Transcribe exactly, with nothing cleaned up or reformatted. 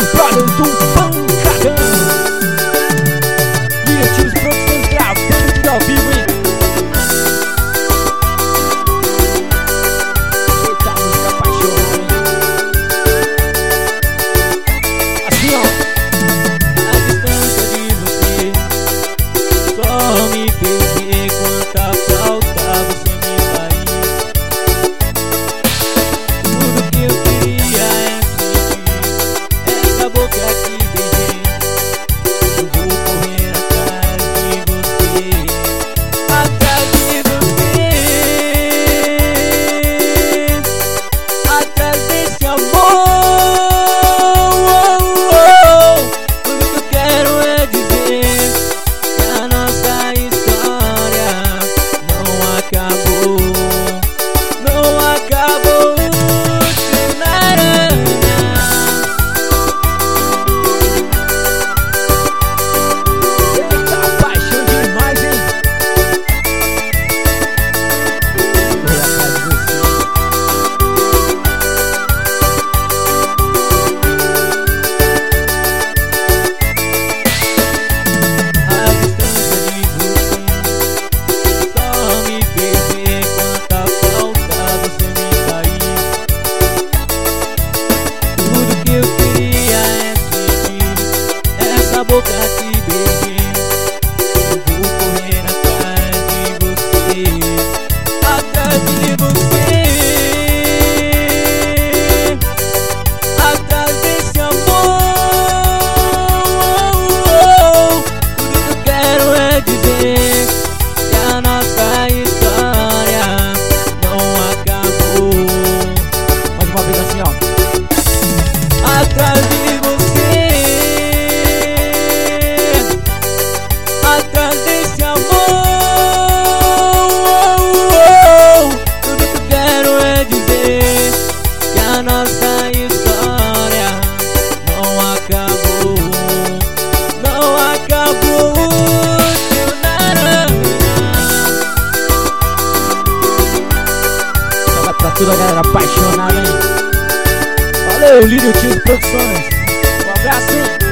os brothers do Pancadão. Criativos Produções gravando tudo ao vivo, hein? Eita, música apaixonada, hein? Assim, ó. A distância de você só me fez ver quanta falta você me faz. Tudo que eu queria é essa boca que beijei. Eu vou correr atrás de você, atrás de você, atrás desse amor. Tudo que eu quero é dizer que a nossa história não acabou, não acabou. Eita, paixão demais, hein? Vou atrás de você. A distância de você só me fez ver quanta falta você me faz. Tudo que eu queria é sentir essa boca que beijei. Eu vou correr atrás de você, atrás de você, atrás desse amor. Tudo que eu quero é dizer que a nossa história não acabou. Mais uma vez assim, ó. Atrás de você, atrás desse amor. Tudo que eu quero é dizer que a nossa história não acabou, não acabou. Salve pra toda a galera apaixonada, hein? Valeu, Lírio Tio Produções. Um abraço, hein?